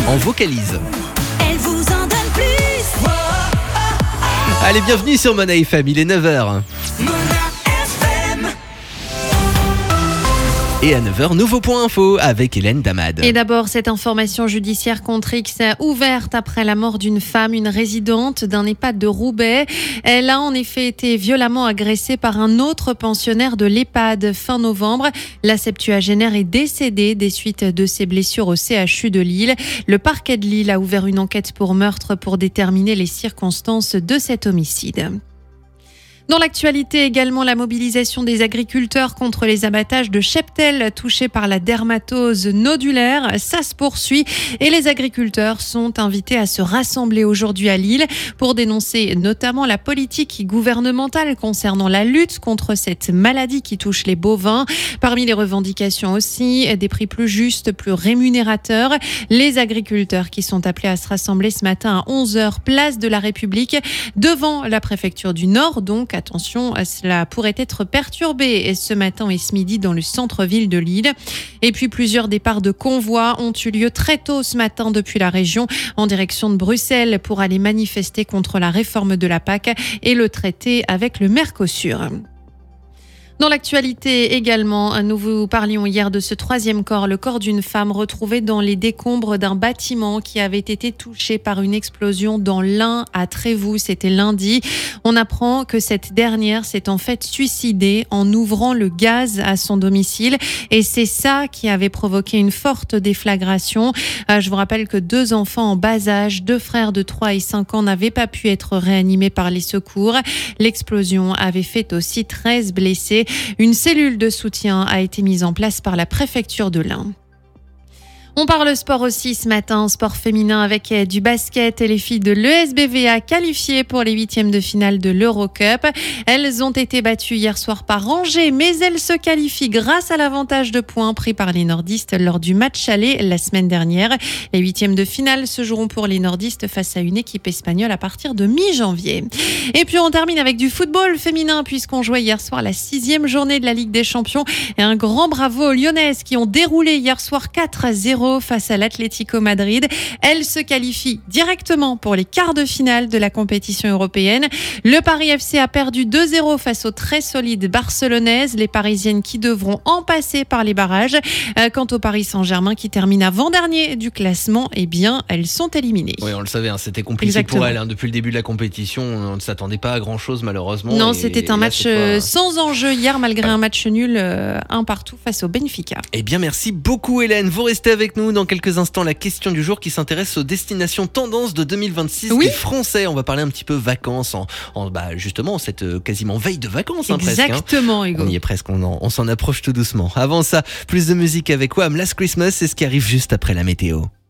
en vocalise. Elle vous en donne plus. Allez, bienvenue sur Mona FM, il est 9h. Et à 9h, nouveau point info avec Hélène Damad. Et d'abord, cette information judiciaire contre X ouverte après la mort d'une femme, une résidente d'un EHPAD de Roubaix. Elle a en effet été violemment agressée par un autre pensionnaire de l'EHPAD fin novembre. La septuagénaire est décédée des suites de ses blessures au CHU de Lille. Le parquet de Lille a ouvert une enquête pour meurtre pour déterminer les circonstances de cet homicide. Dans l'actualité également, la mobilisation des agriculteurs contre les abattages de cheptels touchés par la dermatose nodulaire, ça se poursuit et les agriculteurs sont invités à se rassembler aujourd'hui à Lille pour dénoncer notamment la politique gouvernementale concernant la lutte contre cette maladie qui touche les bovins. Parmi les revendications aussi, des prix plus justes, plus rémunérateurs. Les agriculteurs qui sont appelés à se rassembler ce matin à 11h, place de la République, devant la préfecture du Nord, donc attention, cela pourrait être perturbé ce matin et ce midi dans le centre-ville de Lille. Et puis plusieurs départs de convois ont eu lieu très tôt ce matin depuis la région en direction de Bruxelles pour aller manifester contre la réforme de la PAC et le traité avec le Mercosur. Dans l'actualité également, nous vous parlions hier de ce troisième corps, le corps d'une femme retrouvée dans les décombres d'un bâtiment qui avait été touché par une explosion dans l'Ain à Trévoux. C'était lundi. On apprend que cette dernière s'est en fait suicidée en ouvrant le gaz à son domicile et c'est ça qui avait provoqué une forte déflagration. Je vous rappelle que 2 enfants en bas âge, 2 frères de 3 et 5 ans n'avaient pas pu être réanimés par les secours. L'explosion avait fait aussi 13 blessés. Une cellule de soutien a été mise en place par la préfecture de l'Ain. On parle sport aussi ce matin, sport féminin avec du basket et les filles de l'ESBVA qualifiées pour les 8e de finale de l'Eurocup. Elles ont été battues hier soir par Angers, mais elles se qualifient grâce à l'avantage de points pris par les nordistes lors du match aller la semaine dernière. Les 8e de finale se joueront pour les nordistes face à une équipe espagnole à partir de mi-janvier. Et puis on termine avec du football féminin puisqu'on jouait hier soir la 6e journée de la Ligue des Champions et un grand bravo aux Lyonnaises qui ont déroulé hier soir 4-0 face à l'Atlético Madrid. Elles se qualifient directement pour les quarts de finale de la compétition européenne. Le Paris FC a perdu 2-0 face aux très solides Barcelonaises, les Parisiennes qui devront en passer par les barrages. Quant au Paris Saint-Germain qui termine avant-dernier du classement, eh bien, elles sont éliminées. Oui, on le savait, c'était compliqué. Exactement. Pour elles. Depuis le début de la compétition, on ne s'attendait pas à grand-chose malheureusement. Non, c'était un match sans enjeu hier, malgré un match nul, un partout face au Benfica. Eh bien, merci beaucoup Hélène. Vous restez avec nous dans quelques instants. La question du jour qui s'intéresse aux destinations tendances de 2026 des Français. On va parler un petit peu vacances justement cette quasiment veille de vacances. Exactement, presque, Hugo. On y est presque, on s'en approche tout doucement. Avant ça, plus de musique avec Wham! Last Christmas, c'est ce qui arrive juste après la météo.